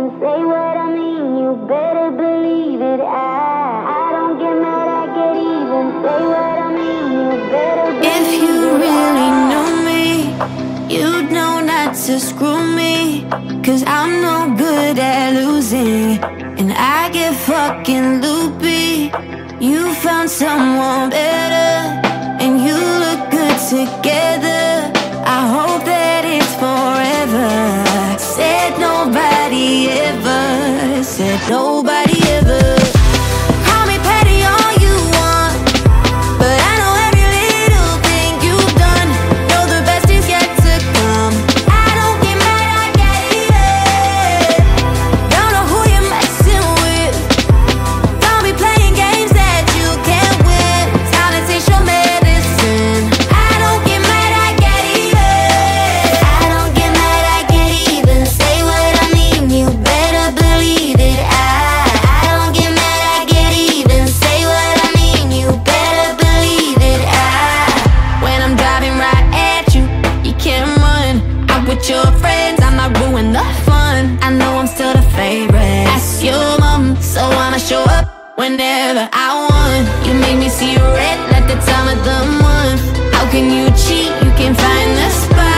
even say what I mean. You better believe it. I don't get mad, I get even. Say what I mean. You better believe it. If you really knew me, you'd know not to screw me. 'Cause I'm no good at losing, and I get fucking loopy. You found someone better, and you look good together. I hope that it's forever. Said nobody ever, said nobody ever. Call me petty all you want, but I know every little thing you've done. Know the best is yet to come. I don't get mad, I get even. Don't know who you're messing with. Don't be playing games that you can't win. Silence is your medicine. I don't get mad, I get even. I don't get mad, I get even. Say what I mean, you better believe it. I don't get mad, I get even. Say what I mean, you better believe it. When I'm driving right at you, you can't run. I'm with your friends, I might ruin the fun. I know I'm still the favorite. Ask your mom, so I'ma show up whenever I want. You make me see red like the time of the month. How can you cheat? You can't find the spot.